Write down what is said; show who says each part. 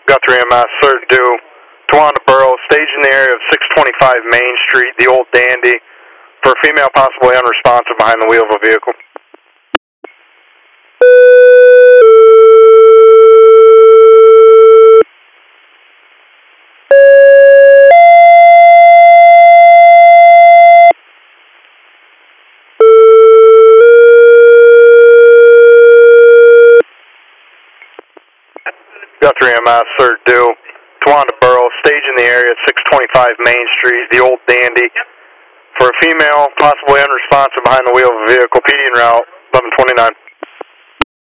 Speaker 1: Guthrie MS, Third due, Tawanda Borough, stage in the area of 625 Main Street, the Old Dandy, for a female possibly unresponsive behind the wheel of a vehicle. Guthrie MS, Third due, Tawanda Borough, stage in the area at 625 Main Street, the Old Dandy, for a female possibly unresponsive behind the wheel of a vehicle, PD en route, 1129.